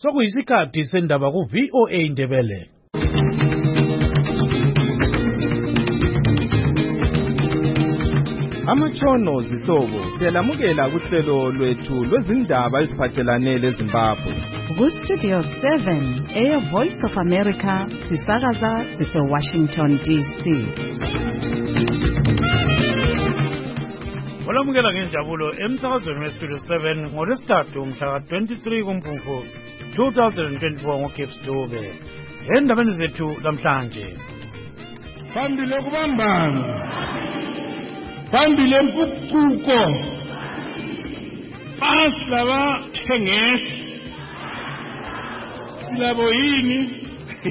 Sokuyisikhathi sendaba ku VOA Indebele. Amatshono zihlobo siyalamukela kuhlelo lwethu lwezindaba eziphathelane leZimbabwe. Ku-Studio 7 Voice of America sisakaza sise-Washington DC. Olamukela ngenjabulo emsakazweni weStudio 7 ngoLwesithathu mhla 23 kuMfumfu 2024 ngoGibbs Dube. Endabeni zethu namhlanje. Phambili kubambana. Phambili empucuko. Aslaba thengesi. Silabo yini?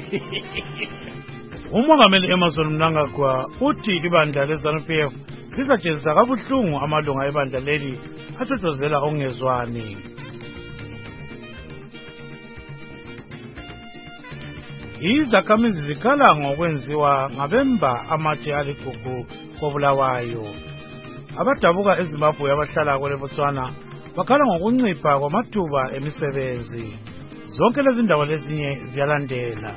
Umongameli Emmerson Mnangagwa uthi ibandla leZANU-PF lisajezisa kabuhlungu amalunga ebandla leli athothozela ongezwani. Izakhamizi zikhala ngokwenziwa ngabemba amatshe aligugu koBulawayo. Abadabuka eZimbabwe abahlala kweleBotswana bakhala ngokuncipha kwamathuba emisebenzi. Zonke lezi ndaba lezinye ziyalandela.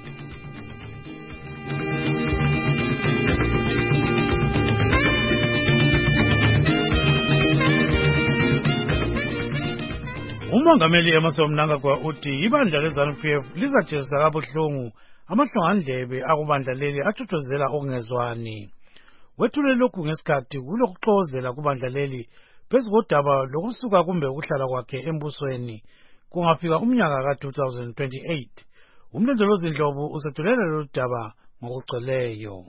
Umongameli Emmerson Mnangagwa uthi ibandla leZANU-PF lisajezisa kabuhlungu amahlongandlebe akubandla leli athothozela okungezwani. Wethule lokhu ngesikhathi kulokuxozela kubandla leli phezu kodaba lokusuka kumbe ukuhlala kwakhe embusweni kungafika umnyaka ka-2028. Umlondolozi Ndlovu usethulela lolu daba ngokugcweleyo.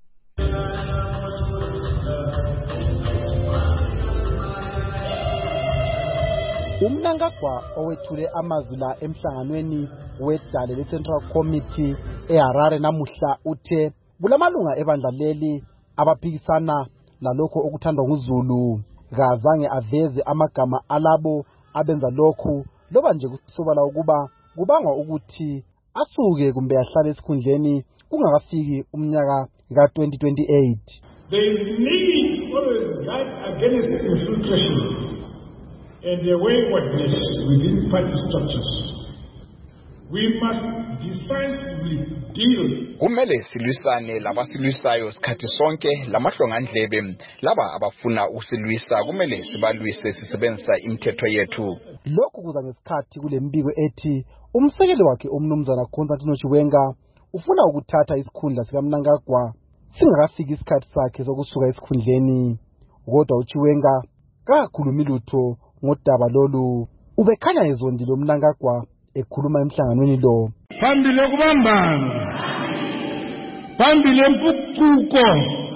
Umnangagwa owethule amazwi la emhlanganweni wedale le-Central Committee eHarare namuhla uthe kulamalunga ebandla leli abaphikisana lalokho okuthandwa nguZulu. Kazange aveze amagama alabo abenza lokhu loba nje kusobala ukuba kubangwa ukuthi asuke kumbe ahlale esikhundleni kungakafiki umnyaka ka-2028. There is need for a fight against infiltration and the waywardness within party structures. We must decisively deal. Kumele silwisane labasilwisayo sikhathi sonke lamahlongandlebe laba abafuna usilwisa kumele sibalwise sisebenzisa imithetho yethu. Lokhu kuza ngesikhathi kule mbiko ethi umsekeli wakhe umnumzana Constantino Chiwenga ufuna ukuthatha isikhundla sikaMnangagwa singakafiki isikhathi sakhe sokusuka esikhundleni. Kodwa uChiwenga kakhulumi lutho ngodaba lolu. Ubekhanya ezondile uMnangagwa ekhuluma emhlanganweni lo. Phambili kubambana. Phambili empucuko.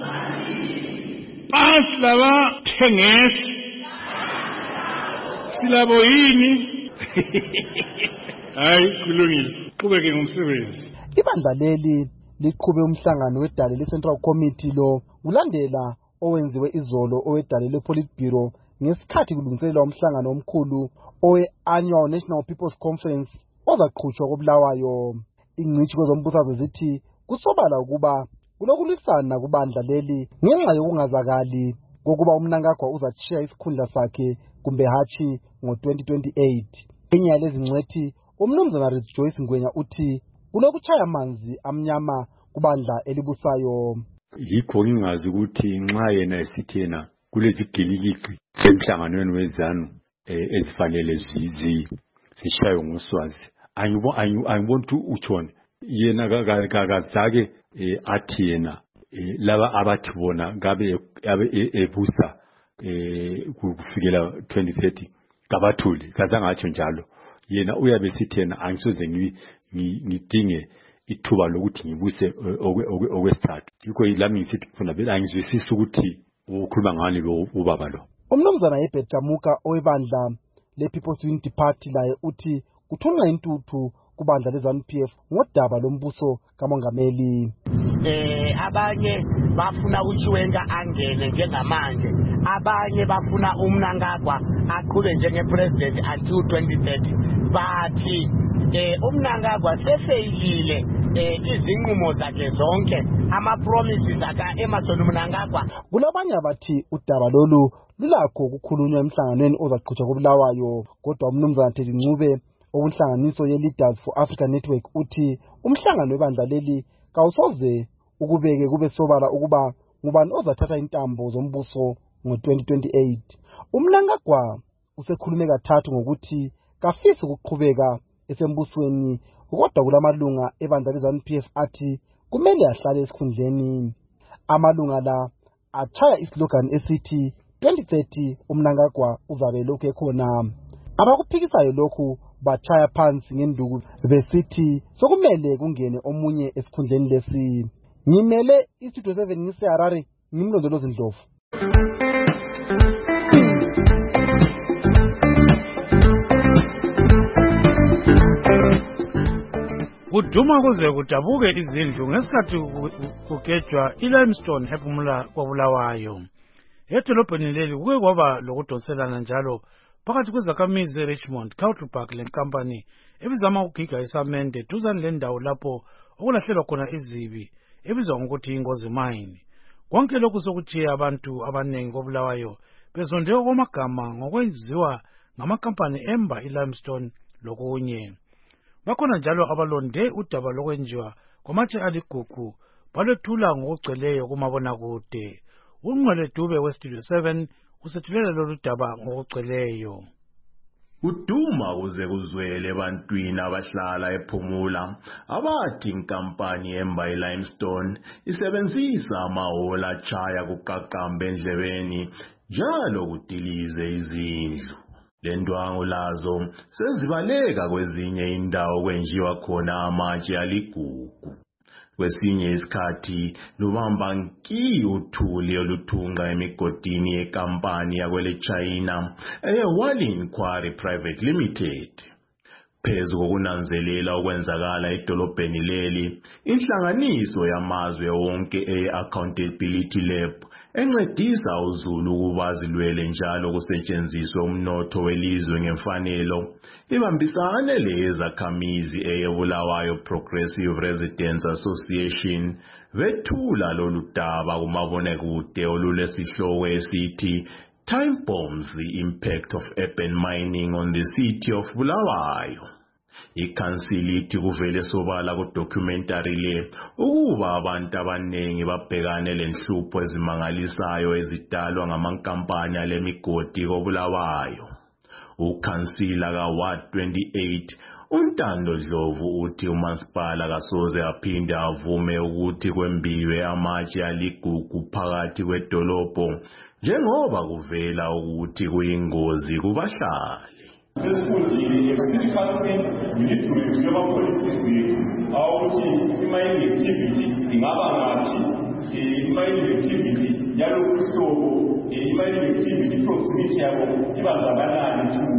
Aslaba thengesi. Silabo yini? Hayi kulungile. Qhubeke ngomsebenzi. Ibandla leli liqhube umhlangano wedale le-Central Committee lo ulandela owenziwe izolo owedale le-Politburo ngesikhathi kulungiselela umhlangano omkhulu owe-Annual National People's Conference ozaqhutshwa koBulawayo. Ingcitshi kwezombusazwe zithi kusobala ukuba kulokulisana kubandla leli ngenxa yokungazakali kokuba uMnangagwa uzatshiya isikhundla sakhe kumbe hatshi ngo-2028. Enye yalezi ngcwethi umnumzana Joyce Ngwenya uthi kulokutshaya amanzi amnyama kubandla elibusayo. Yikho ngingazi ukuthi nxa yena esithena kulezigilikiki emhlanganweni wezanu ezifanele zishaywe ngoswazi. Angibona utshona yena kazake athi yena laba abathi bona ngabe ebusa kufikela 2030 kabathuli kazange atsho njalo. Yena uyabe sithena angisoze ngidinge ithuba lokuthi ngibuse okwesithathu. Yikho yilami ngisithi khona vele angizwisisi ukuthi ukhuluma ngani lo ubaba lo. Umnumzana Herbert Jamuka owebandla le-People's Unity Party laye uthi kuthunqa intuthu kubandla leZANU-PF ngodaba lombuso kamongameli. Abanye bafuna uChiwenga angene njengamanje, abanye bafuna uMnangagwa aqhube njengepresident until 2030. Bathi uMnangagwa sefeyilile izinqumo zakhe zonke, ama-promises aka-Emmerson Mnangagwa. Kulabanye abathi udaba lolu lulakho ukukhulunywa emhlanganweni ozaqhutshwa koBulawayo, kodwa umnumzana Teddy Ncube okunhlanganiso ye-Leaders for Africa Network uthi umhlangano webandla leli kawusoze ukubeke kube sobala ukuba ngubani ozathatha intambo zombuso ngo-2028. Mnangagwa usekhulume kathathu ngokuthi kafisi ukuqhubeka esembusweni kodwa kulamalunga ebandla le-ZANU-PF athi kumele ahlale esikhundleni. Amalunga la achaya islogan esithi 2030 uMnangagwa uzabe lokhu ekhona. Abakuphikisayo lokhu bachaya phansi ngenduku besithi sokumele kungene omunye esikhundleni lesi. Ngimele iStudio 7 ngiseHarare, ngimlondolozi Ndlovu. Kuduma kuze kudabuke izindlu ngesikhathi kugejwa iLimestone ephumula kwaBulawayo. Edolobheni leli kuke kwaba lokudonselana njalo phakathi kwezakhamizi eRichmond Country Park lenkampani ebizama ukugiga isamende duzane lendawo lapho okulahlelwa khona izibi ebizwa ngokuthi ingozi mine. Konke lokhu sokuchiya abantu abanengi koBulawayo bezonde okwamagama ngokwenziwa ngamakampani emba iLimestone lokunye. Bakhona njalo abalonde udaba lokwenziwa kwamatshe aligugu balethula ngokugcweleyo kumabonakude. Ungqwele Dube weStudio 7 usethulela lolu daba ngokugcweleyo. Uduma kuze kuzwele ebantwini abahlala ephumula abathi inkampani emba iLimestone isebenzisa amahora achaya kuqaqamba endlebeni njalo kudilize izindlu. Lendwangu lazo sezibaleka kwezinye indawo kwenjiwa khona amatshe aligugu. Kwesinye isikhathi lubamba nki uthuli oluthunqa emigodini yekampani yakwele China eyeWalin Quarry Private Limited. Phezu kokunanzelela okwenzakala edolobheni leli, inhlanganiso yamazwe wonke e-Accountability Lab encedisa uZulu ukuba zilwele njalo kusetshenziswa umnotho welizwe ngemfanelo ibambisane lezakhamizi eyeBulawayo Progressive Residents Association bethula lolu daba kumabonakude olulesihloko esithi Time Bombs, the Impact of Urban Mining on the City of Bulawayo. Ikhansili ithi kuvele sobala ku-documentary le ukuba abantu abanengi babhekane lenhlupho ezimangalisayo ezidalwa ngamankampani alemigodi koBulawayo. Ukhansila kaWard 28 uNtando Dlovu uthi umasipala kasoze aphinde avume ukuthi kwembiwe amatshe aligugu phakathi kwedolobho njengoba kuvela ukuthi kuyingozi kubahlali. Sesifundile department we need to review our policies ukuthi i-mining activity ingaba ngathi i-mining activity yalokhu hlobo i-mining activity proximity yabo ibangakanani to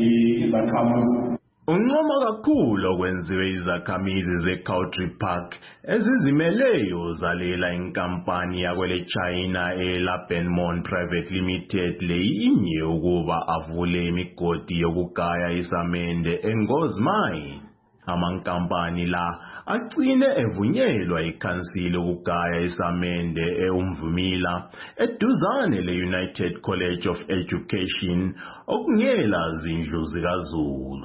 izakhamuzi. Uncoma kakhulu okwenziwe izakhamizi zeCountry Park ezizimeleyo zalela inkampani yakwele China eLabenmont Private Limited leyinye ukuba avule imigodi yokugaya isamende eNgozi Mine. Amankampani la agcine evunyelwa ikhansili ukugaya isamende eUmvumila eduzane leUnited College of Education okungela zindlu zikaZulu.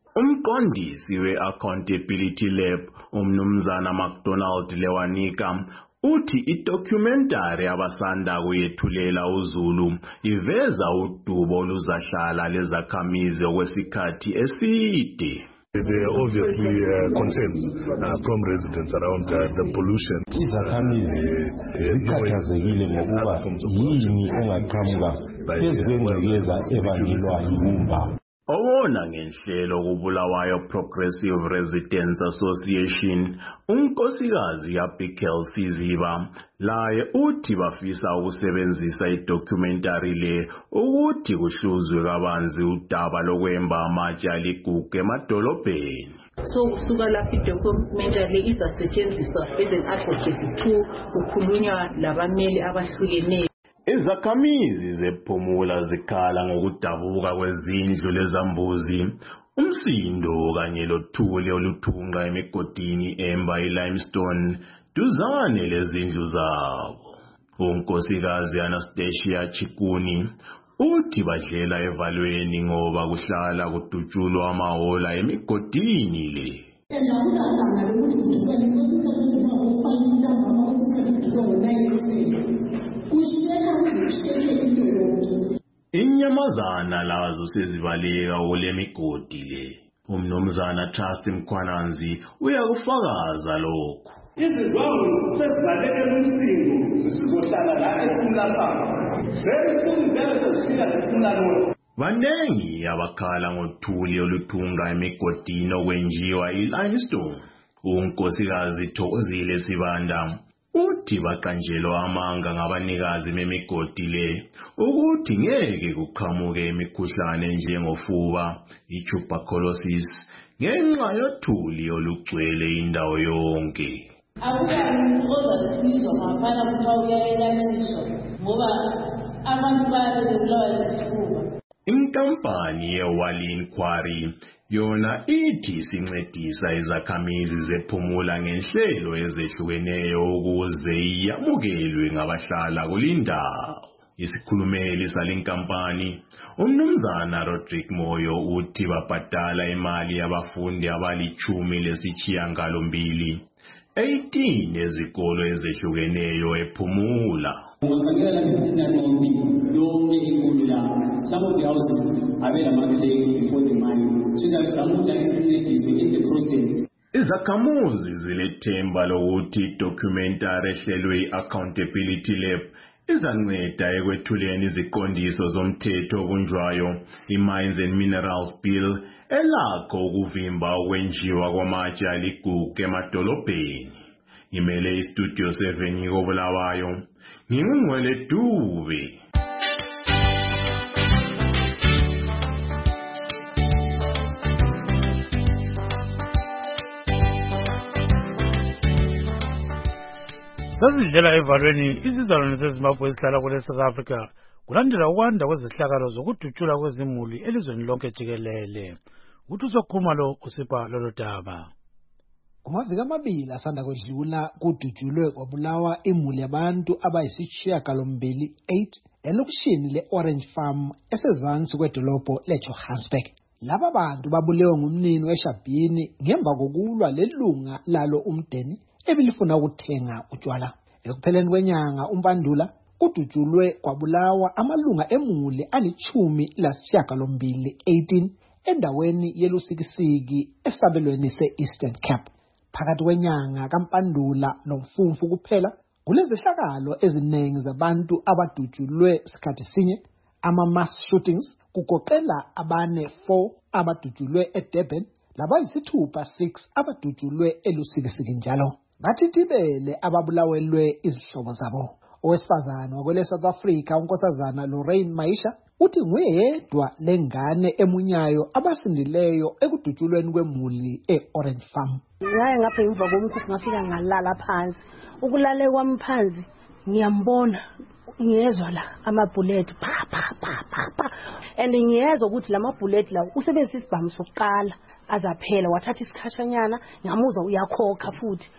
Umqondisi we-Accountability Lab umnumzana McDonald Lewanika uthi idocumentary abasanda kuyethulela uZulu iveza udubo oluzahlala lezakhamizi okwesikhathi eside. There are obviously concerns from residents around the pollution. Izakhamizi zikhathazekile ngokuba yini engaqhamuka phezu kwengcekeza ebangelwa yibumba. Owona ngenhlelo kuBulawayo Progressive Residents Association unkosikazi yaBikel Siziba laye uthi bafisa ukusebenzisa idocumentary le ukuthi kuhluzwe kabanzi udaba lokwemba amatshe aligugu emadolobheni. So kusuka lapho idocumentary izasetshenziswa as an advocacy to kukhulunywa labameli abahlukeneyo. Izakhamizi zephumula zikhala ngokudabuka kwezindlu lezambuzi, umsindo kanye lothuli oluthunqa emigodini emba iLimestone duzane lezindlu zabo. Unkosikazi Anastasia Chikuni uthi badlela evalweni ngoba kuhlala kudutshulwa amahola emigodini le. Inyamazana lazo sezibaleka kule migodi le. Umnumzana Trust Mkhwananzi uyakufakaza lokho. Izindwangu sezibaleke umsindo sizohlala la ekhulapha. Sesifundile sesifika sifunana. Banengi abakhala ngothuli oluthunga emigodini okwenjiwa ilimestone. Unkosikazi Thokozile Sibanda uthi baqanjelwa amanga ngabanikazi memigodi le ukuthi ngeke kuqhamuke imikhuhlane njengofuba, tuberculosis ngenxa yothuli olugcwele indawo yonke. Akukamuntu ozasizwa ngaphala kuthiwa uyayelathiswa ngoba abantu bayabebulawa yisifuba. Inkampani yeWalin Quarry yona ithi sincedisa izakhamizi zephumula ngenhlelo ezehlukeneyo ukuze iyamukelwe ngabahlala kulindawo. Isikhulumeli salenkampani umnumzana Rodrick Moyo uthi babhadala imali yabafundi abali-12 18 ezikolo ezehlukeneyo ephumula. Some of the houses are made a claim before the money. In the process. Izakhamuzi zilethemba lokuthi documentary ehlelwe Accountability Lab izanceda ekwethuleni iziqondiso zomthetho obunjwayo iMines and Minerals Bill elakho ukuvimba ukwenjiwa kwamatshe aligugu emadolobheni. Ngimele iStudio 7 ngikobulawayo ngingungwele Dube. Sazidlela evalweni isizalwane seZimbabwe esihlala kule South Africa kulandela ukwanda kwezehlakalo zokudutshula kwezimuli elizweni lonke jikelele. Uthi sokhuluma lo usipha lolo daba. Kumaviki amabili asanda kwedlula kudutshulwe kwabulawa imuli yabantu abayisishiyagalombili 8 elokishini le-Orange Farm esezansi kwedolobho leJohannesburg. Laba bantu babulewe ngumnini weShabhini ngemva kokulwa lelunga lalo umdeni ebilifuna ukuthenga utshwala. Ekupheleni kwenyanga uMpandula kudutshulwe kwabulawa amalunga emuli ali-18 endaweni yelusikisiki esabelweni se-Eastern Cape. Phakathi kwenyanga kaMpandula noMfumfu kuphela kulezehlakalo eziningi zabantu abadutshulwe sikhathi sinye, ama-mass shootings kugoqela 4 abadutshulwe eDurban labayisithupha 6 abadutshulwe elusikisiki njalo. Bathi tibele ababulawelwe izihlobo zabo. Owesifazana wakwele South Africa unkosazana Lorraine Maisha uthi nguyedwa lengane emunyayo abasindileyo ekudutshulweni kwemuli e-Orange Farm. Ngaye ngapha emva komkhukhu ngafika ngalala phansi. Ukulale kwami phansi ngiyambona ngiyezwa la amabullet pa pa pa pa pa and ngiyezwa ukuthi la mabullet la usebenzisa isibhamu sokuqala azaphela wathatha isikhatshanyana ngamuzwa uyakhokha futhi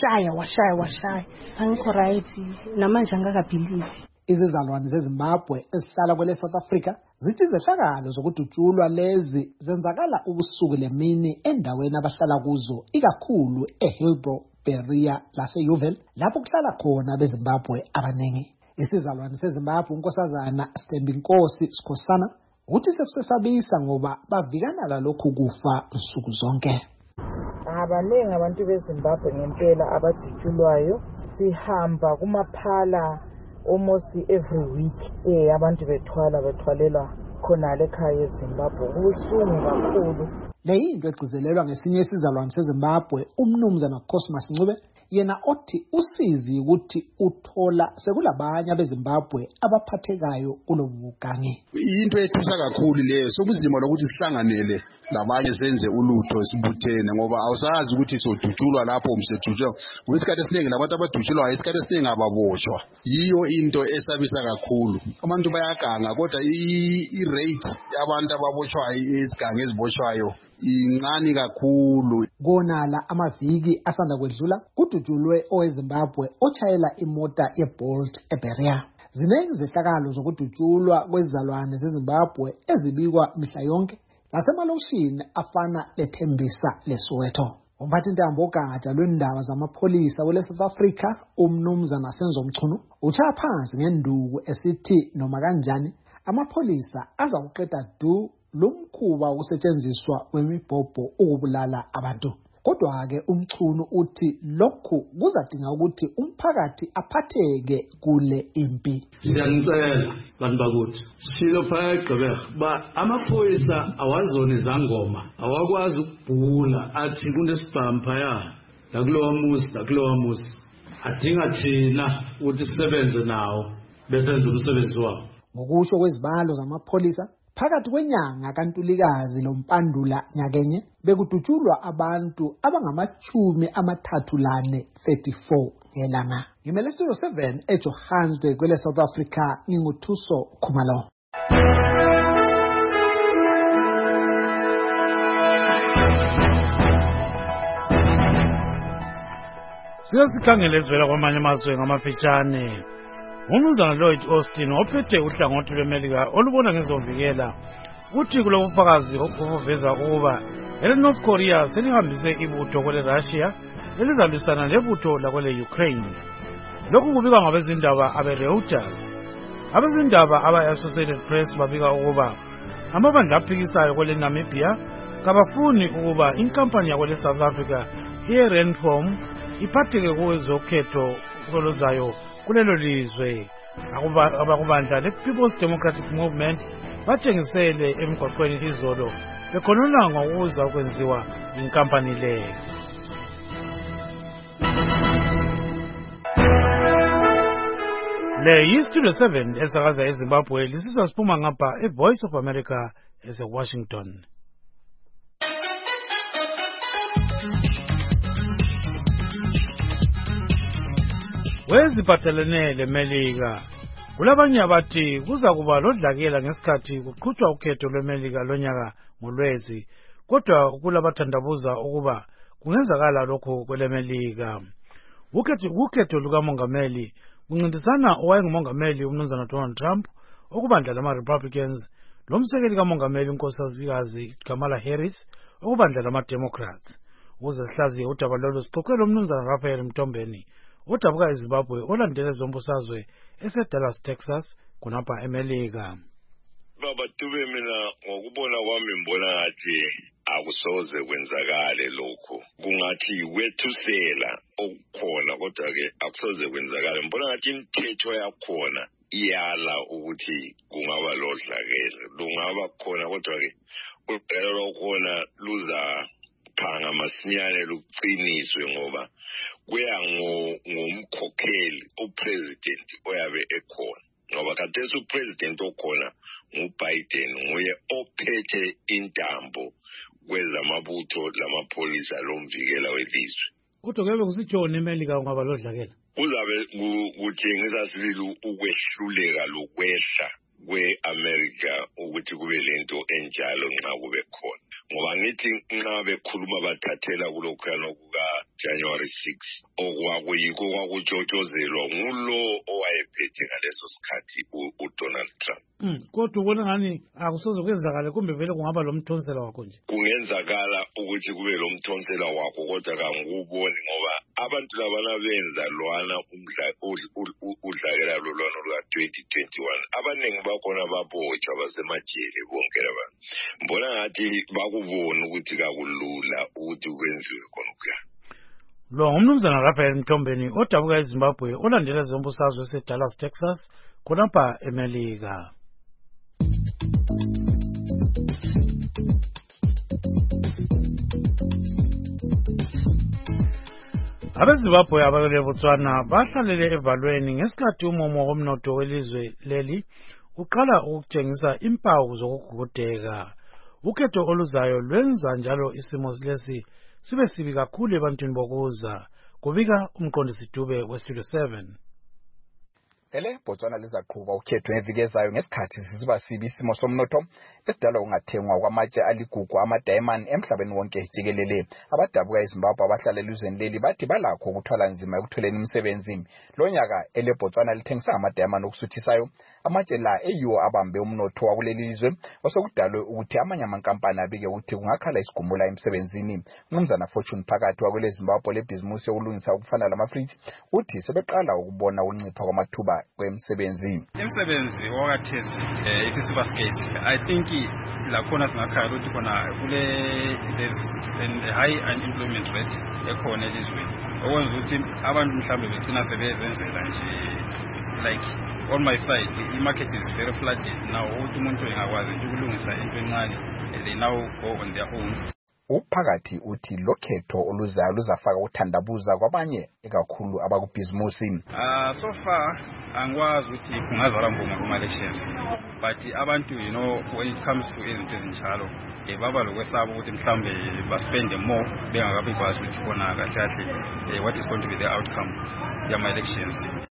washaya angikho right namanje angakabelieve. Izizalwane zeZimbabwe ezihlala kwele South Africa zithi zehlakalo zokudutshulwa lezi zenzakala ubusuku lemini endaweni abahlala kuzo ikakhulu eHillbrow, Berea laseYuvel lapho kuhlala khona beZimbabwe abaningi. Isizalwane seZimbabwe unkosazana Stembinkosi Sikhosana uthi sekusesabisa ngoba bavikana lalokhu kufa nsuku zonke. Abaningi abantu beZimbabwe ngempela abadutshulwayo sihamba kumaphala almost every week abantu bethwalela khona ekhaya eZimbabwe kubuhlungu kakhulu. Le yinto egcizelelwa ngesinye isizalwane seZimbabwe umnumzana Cosmas Ncube yena othi usizi ukuthi uthola sekulabanye abeZimbabwe abaphathekayo kulobugangi. Into ethusa kakhulu leyo sobuzima lokuthi sihlanganele labanye senze ulutho sibuthene ngoba awusazi ukuthi sodutshulwa lapho umsedutshulwa ngesikhathi esiningi labantu abadutshulwayo isikhathi esiningi ababoshwa. Yiyo into esabisa kakhulu. Abantu bayaganga kodwa i-rate yabantu ababoshwayo esigangi eziboshwayo incane kakhulu. Konala amaviki asanda kwedlula kudutshulwe oweZimbabwe ochayela imota yeBolt eBerea. Ziningi izehlakalo zokudutshulwa kwezizalwane zeZimbabwe ezibikwa mihla yonke nasemalokishini afana leThembisa leSoweto. Umphathintambo ogada lwendaba zamapholisa wele South Africa, umnumzana Senzo Mchunu, utshaya phansi ngenduku esithi noma kanjani amapholisa aza kuqeda du lumkhuba ukusetshenziswa kwemibhobho ukubulala abantu. Kodwa-ke uMchunu uthi lokhu kuzadinga ukuthi umphakathi aphatheke kule impi. Siyanicela bantu bakuthi silo phaya eGqeberha ba amaphoyisa awazona izangoma awakwazi ukubhula athi kunesibhamu phaya lakulowa muzi adinga thina ukuthi sisebenze nawo besenza umsebenzi wabo. Ngokusho kwezibalo zamapholisa, phakathi kwenyanga kaNtulikazi loMpandula nyakenye bekudutshulwa abantu abangama-34 ngelanga. Ngimele Studio 7 eJohannesburg kwele South Africa, nginguthuso Khumalo. Siyasikhangela ezivela kwamanye amazwe ngamafitshane. Umnumzana Lloyd Austin ophethe uhlangothi lweMelika olubona ngezovikela uthi kulobufakazi obuveza ukuba North Korea selihambise ibutho kwele Russia elizalwisana lebutho lakwele Ukraine. Lokhu kubikwa ngabezindaba abe-Reuters. Abezindaba aba-Associated Press babika ukuba amabandla aphikisayo kwele Namibia kabafuni ukuba inkampani yakwele South Africa iRandcom iphatheke kwezokhetho oluzayo kulelo lizwe. Abakubandla le-People's Democratic Movement batshengisele emgwaqweni izolo bekhonona ngokuza ukwenziwa inkampani leyo. Le yi-Studio 7 esakaza eZimbabwe lisizwa siphuma ngapha eVoice of America ese-Washington. Weziphathelene leMelika kulabanye abathi kuza kuba lodlakela ngesikhathi kuqhutshwa ukhetho lweMelika lonyaka ngoLwezi, kodwa kulabathandabuza ukuba kungenzakala lokho kweleMelika. Ukhetho lukamongameli kuncintisana owayengumongameli umnumzana Donald Trump, okubandla lama-Republicans, lomsekeli kamongameli unkosazikazi Kamala Harris, okubandla lama-Democrats. Ukuze sihlaziye udaba lolu sixoxele umnumzana Raphael Mtombeni odabuka eZimbabwe olandela ezombusazwe eseDallas, Texas, khonapha eMelika. Baba Dube, mina ngokubona kwami ngibona ngathi akusoze kwenzakale lokho. Kungathi wethusela okukhona kodwa-ke akusoze kwenzakale. Ngibona ngathi imithetho yakhona iyala ukuthi kungaba lodlakela. Lungaba khona kodwa-ke udlakela lwakhona luzaphanga masinyane luqiniswe ngoba kuya ngomkhokheli upresident oyabe ekhona. Ngoba khathesi upresident okhona nguBiden, nguye ophethe intambo kwezamabutho lamapholisa lomvikela welizwe. Kodwa kube kusitshoni eMelika kungaba lodlakela? Kuzabe kutshengisa sibili ukwehluleka lokwehla kwe-America ukuthi kube lento enjalo nxa kube khona. Ngoba ngithi nxa bekhuluma bathathela kulokhuyana kuka-January 6 okwakuyikho kwakutshotshozelwa ngulo owayephethe ngaleso sikhathi uDonald Trump. Kodwa ubona ngani akusoze kwenzakale kumbe vele kungaba lomthonsela wakho nje? Kungenzakala ukuthi kube lomthonsela wakho kodwa kangikuboni ngoba abantu labana benza lwana udlakela lolwano luka-2021 abaningi bakhona babotshwa basemajele bonke labantu. Mbona ngathi bakubona ukuthi kakulula ukuthi kwenziwe khona ukuyana. Lo ngumnumzana Raphael Mtombeni odabuka eZimbabwe olandela ezombusazwe eseDallas, Texas, khonapha eMelika. AbeZimbabwe abakele Botswana bahlalele evalweni ngesikhathi umumo womnotho welizwe leli uqala ukutshengisa impawu zokugugudeka. Ukhetho oluzayo lwenza njalo isimo lesi sibe sibi kakhulu ebantwini bokuza, kubika umqondisi Dube weStudio 7. Botswana lizaqhuba ukhetho ngeviki ezayo ngesikhathi sisiba sibi isimo somnotho esidalwa ungathengwa kwamatshe aligugu ama-diamond emhlabeni wonke jikelele. Abadabuka eZimbabwe abahlala elizweni leli bathi balakho ukuthwala nzima ekutholeni imisebenzi. Lo nyaka Botswana lithengisa ama-diamond okusuthisayo. Amatshe la eyiwo abambe umnotho wakuleli lizwe osokudalwe ukuthi amanye amankampani abike ukuthi kungakhala isigumula emsebenzini. Umnumzana Fortune Phakathi wakwele Zimbabwe lebhizimusi yokulungisa ukufana lamafriji uthi sebeqala ukubona ukuncipha kwamathuba kwemsebenzi. Imsebenzi wakathezi isisuper scarce. I think lakhona singakhala ukuthi khona there's a high unemployment rate ekhona elizweni. Okwenza ukuthi abantu mhlambe begcina sebezenzela nje like on my side the market is very flooded now. Ukuthi umuntu engakwazi nje ukulungisa into encane they now go on their own. Uphakathi uthi lokhetho oluzayo luzafaka uthandabuza kwabanye ekakhulu abakubhizimusi. So far angikwazi ukuthi kungazala ngoma kuma elections, but abantu when it comes to izinto ezinjalo baba lokwesaba ukuthi mhlambe baspende more bengakabi kwazi ukuthi khona kahle what is going to be the outcome yama elections.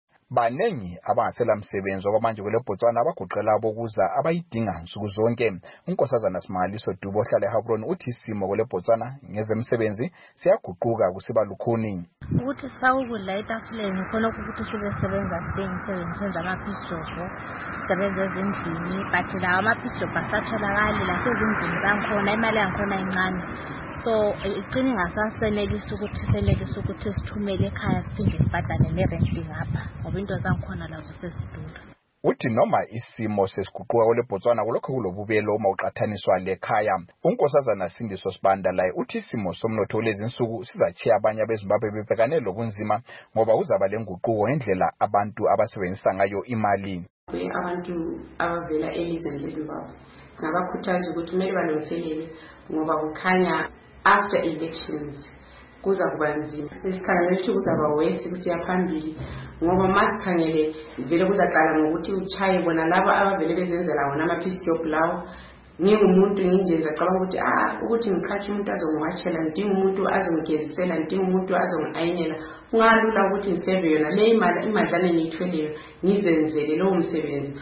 Banengi abangasela msebenzi okwamanje kwele Botswana abaguqela bokuza abayidinga nsuku zonke. Unkosazana Simangaliso Dubo ohlala eHabron uthi isimo kwele Botswana ngezemsebenzi siyaguquka kusiba lukhuni. Ukuthi sawukudla etafuleni khona ukuthi sibesebenza sidinga senza amaphishopho sebenza ezindlini but la amaphishopho asatholakali la sezindlini bankhona imali yankhona incane. So iqini ngasasenelisa ukuthi sithumele ekhaya siphinde sibhadale nerent ngapha ngoba into zankhona lazo sesidura. Uthi noma isimo sesiguquka kwele Botswana kulokho kulobubelo uma uqathaniswa lekhaya. Unkosazana Sindiso Sibanda la uthi isimo somnotho lezi insuku sizachiya abanye abeZimbabwe bebhekane lokunzima ngoba uzaba lenguquko ngendlela abantu abasebenzisa ngayo imali. Abantu abavela elizweni leZimbabwe singabakhuthaza ukuthi kumele balungiselele ngoba kukhanya after elections kuza kuba nzima. Isikhangele ukuthi kuzaba worse kusiya phambili ngoba masikhangele vele kuzaqala ngokuthi uchaye bona laba abavele bezenzela wona ama-peace lawo. Ngingumuntu nginjenza cabanga ukuthi ngichache umuntu azongiwatshela, ndinga umuntu azongigezisela, ndinga umuntu azongiayinela. Kungalula ukuthi ngiseve yona le imadlana ngiyithweleyo ngizenzele lowo msebenzi.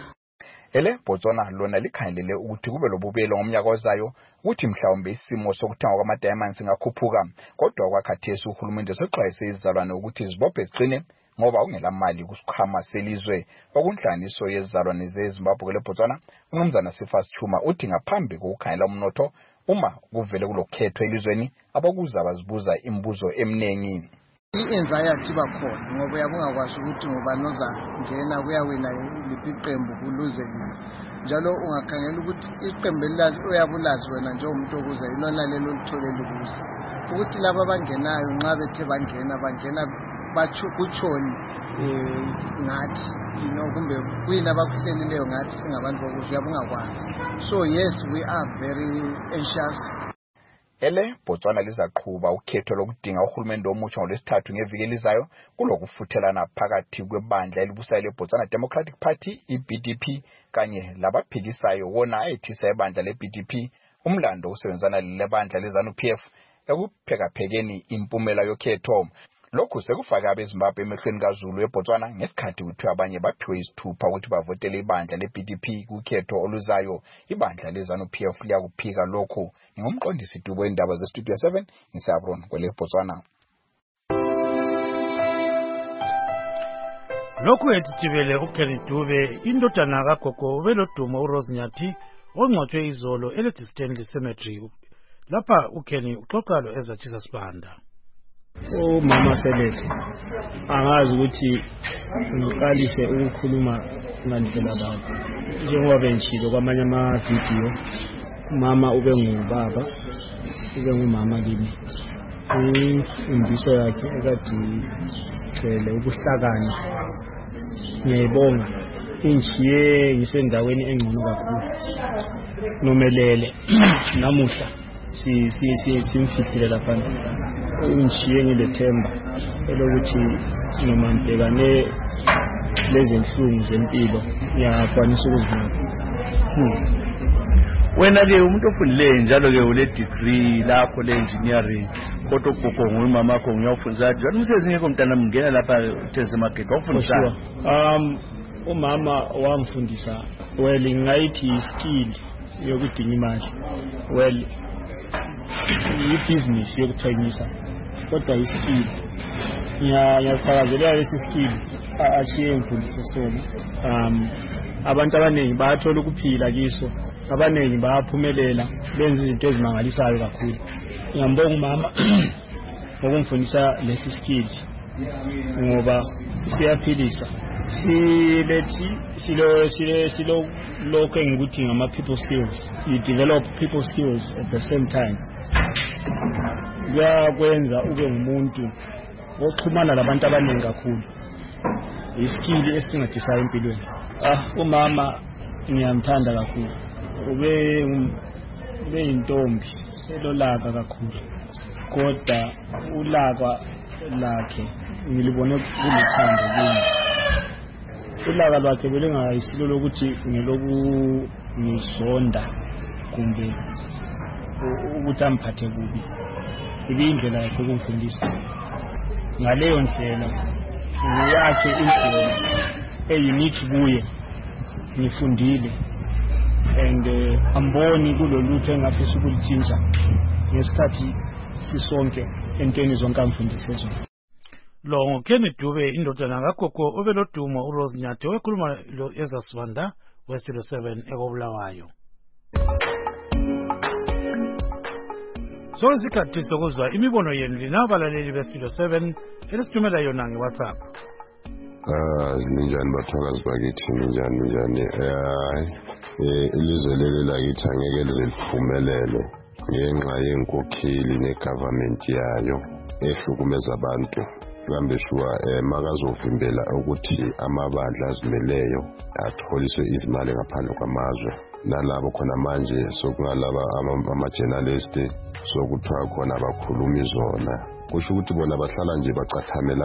Botswana lona likhangelele ukuthi kube lobubelo ngomnyaka ozayo ukuthi mhlawumbe isimo sokuthengwa kwama-diamonds singakhuphuka. Kodwa kwakhathesi uhulumende sexwayise izizalwane ukuthi zibophe ziqine ngoba ungela mali kusikhwama selizwe. Okunhlanganiso yezizalwane zeZimbabwe kwele Botswana uMnumzana Sifas Chuma uthi ngaphambi kokukhangela umnotho uma kuvele kulokhetho elizweni abakuza bazibuza imibuzo eminingi. I-anxiety bakhona ngoba uyabungakwazi ukuthi ngoba noza ngena kuyawina liphi iqembu kuluze njalo ungakhangela ukuthi iqembu elazi uyabulazi wena njengomuntu okuza yilona lelo litholele ukusa ukuthi laba abangenayo nxa bethe bangena kuchoni ngathi kumbe kuyini abakuhlelileyo ngathi singabantu bokuza uyabungakwazi. So yes, we are very anxious. Botswana lizaqhuba ukhetho lokudinga uhulumende omutsha ngolwesithathu ngeviki elizayo kulokufuthelana phakathi kwebandla elibusayo leBotswana Democratic Party iBDP kanye labaphikisayo wona ayethisa ebandla leBDP umlando usebenzana lebandla leZANU-PF ekuphekaphekeni impumela yokhetho. Lokhu sekufaka abeZimbabwe emehlweni kaZulu eBotswana ngesikhathi kuthiwa abanye baphiwe isithupha ukuthi bavotele ibandla leBDP kukhetho oluzayo. Ibandla leZANU-PF liyakuphika lokhu. Ngumqondisi Dubo indaba zeStudio 7 ngiseHabron kwele Botswana. Lokhu ethithibele uKenny Dube indodana kagogo ubelodumo uRose Nyathi ongcwatshwe izolo eLady Cemetery. Lapha uKenny uxoxa lo Ezatshisa Sibanda. Mama Selele angazi ukuthi ngiqalise ukukhuluma ngandlela lapho njengoba benjilo kwamanye ama-video mama ube ngubaba ube ngumama kimi imfundiso yakhe ekade igcwele ubuhlakani ngiyayibonga injiye ngisendaweni engcono kakhulu nomelele namuhla simfihlile lapha injiye ngilethemba elokuthi noma ngibhekane lezi nhlungu zempilo ngiyakwanisa ukuzivuna. Wena ke umuntu ofundileyo njalo ke ule degree lapho le engineering kodwa ugogo ngumama makho ngiyafundisa njalo umsebenzi ngeke mntana mngena lapha utheze market ofundisa. umama wamfundisa ngayithi skill yokudinga imali i-business yokuthengisa kodwa i-skill ngiyasithakazelela lesi skill achiye mfundisa sona. Abantu abaningi bayathola ukuphila kiso, abaningi bayaphumelela benza izinto ezimangalisayo kakhulu. Ngiyambonga umama ngokumfundisa lesi skill ngoba siyaphilisa. Silo lokho engikuthi ngama people skills. You develop people skills at the same time. Kuyakwenza ube ngumuntu oxhumana labantu abaningi kakhulu. Iskill esincedisa empilweni. Umama ngiyamthanda kakhulu. Ube intombi elolaka kakhulu. Kodwa ulaka lakhe ngilibone kulithando kimi. Ulaka lwakhe belengayisilo lokuthi ngeloku ngizonda kumbe ukuthi amphathe kubi. Ibindlela yakhe ukumfundisa. Ngaleyo ndlela ngiyakhe indlela unique kuye ngifundile and amboni kulolutho engafisa ukulithinta ngesikhathi sisonke entweni zonke amfundise zona. Lo ngokeni Dube indodana kagogo obelodumo uRose Nyathi wekhuluma lo ezasibanda weStudio 7 ekobulawayo. So isikhathi sokuzwa imibono yenu linabalaleli beStudio 7 elisithumela yona ngeWhatsApp. Ninjani bathakazi bakithi, ninjani ilizwe leli lakithi angeke lize liphumelele ngenxa yenkokheli negovernment yayo ehlukumeza abantu. Kambe shuwa makazovimbela ukuthi amabandla azimeleyo atholiswe izimali ngaphandle kwamazwe. Nalabo khona manje sokungalaba ama-journalist sokuthiwa khona abakhulumi zona. Kusho ukuthi bona bahlala nje bacathamela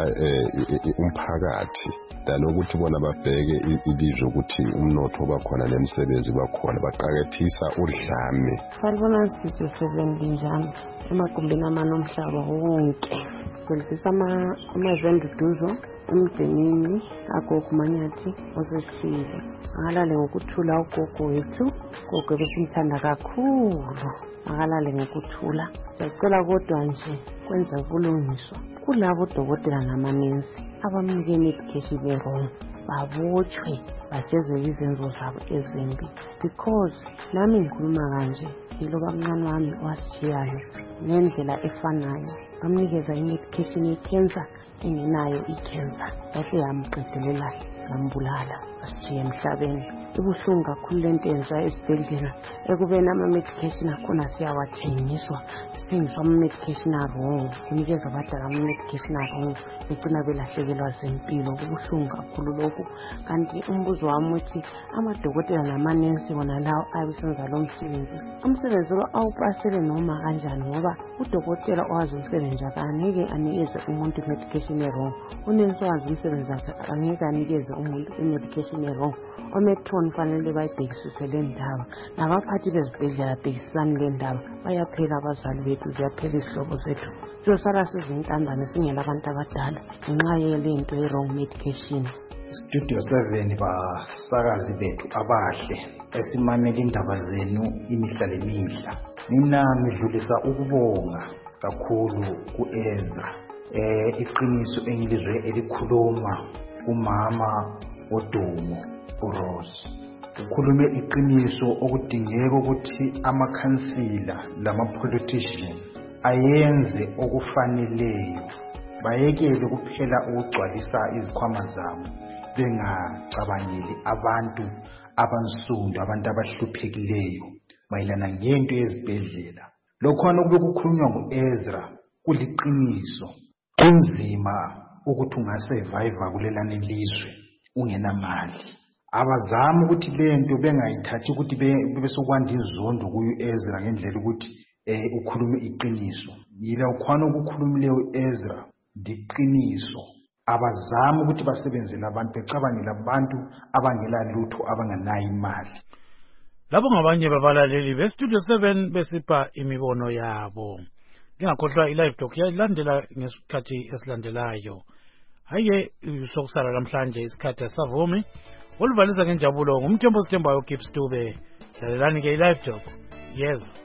umphakathi danokuthi bona babheke ilizwe ukuthi umnotho bakhona nemisebenzi bakhona baqakethisa udlame. Salibona Studio 7 linjani emagumbini amanomhlaba wonke. Kwelisa amazwenduduzo emdenini agogo Manyathi osefile. Akalale ngokuthula ugogo wethu, gogo besimthanda kakhulu. Akalale ngokuthula. Sicela kodwa nje kwenza ubulungiswa kulabo odokotela namanensi abamnike medication wrong babotshwe bajezwe izenzo zabo ezimbi. Because nami ngikhuluma kanje yilo kamncane wami washiyayo ngendlela efanayo bamnikeza imedication ye-cancer engenayo i-cancer base yamqedelela yambulala ashiye emhlabeni. Ibuhlungu kakhulu lento enza esibhedlela ekubeni ama-medication akhona siyawathengiswa sithengiswa ama-medication wrong kunikeza abadala ama-medication wrong begcina belahlekelwa zempilo. Kubuhlungu kakhulu lokhu. Kanti umbuzo wami uthi amadokotela namanensi wona lawo abisenza lo msebenzi umsebenzi lo awupasele noma kanjani ngoba udokotela owazi umsebenzi angeke anikeze umuntu medication wrong. Unensi owazi umsebenzi angeke anikeze umuntu medication wrong. Ometron fanele bayibhekisise le ndaba nabaphathi bezibhedlela bhekisisani le ndaba bayaphela abazali bethu ziyaphela izihlobo zethu siyosala sizintandane singela abantu abadala ngenxa yelento ye-wrong medication. Studio 7 basakazi bethu abahle esimamela indaba zenu imihla lemihla. Mina ngidlulisa ukubonga kakhulu ku-Ezra iqiniso engilizwe elikhuluma umama odumo uRose. Ukhulume iqiniso okudingeka ukuthi amakhansila lama-politician ayenze okufaneleyo bayekele kuphela ukugcwalisa izikhwama zabo bengacabangeli abantu abansundu abantu abahluphekileyo mayelana ngento yezibhedlela. Lokhwana kube kukhulunywa ngu-Ezra kuliqiniso. Kunzima ukuthi ungasurvive kulelane lizwe ungenamali. Abazama ukuthi lento bengayithathi ukuthi besokwanda izondo kuyu-Ezra ngendlela ukuthi ukhulume iqiniso. Yila ukhwana ukukhulumileyo u-Ezra liqiniso. Abazama ukuthi basebenzele abantu becabangela abantu abangela lutho abanganayo imali. Labo ngabanye babalaleli beStudio 7 besipha imibono yabo. Ngingakhohlwa i-live talk yalandela ngesikhathi esilandelayo. Haye sokusala namhlanje isikhathi asavumi oluvalisa ngenjabulo ngumthembo sithembayo Gibbs Dube. Lalelani ke iLive Talk. Yes.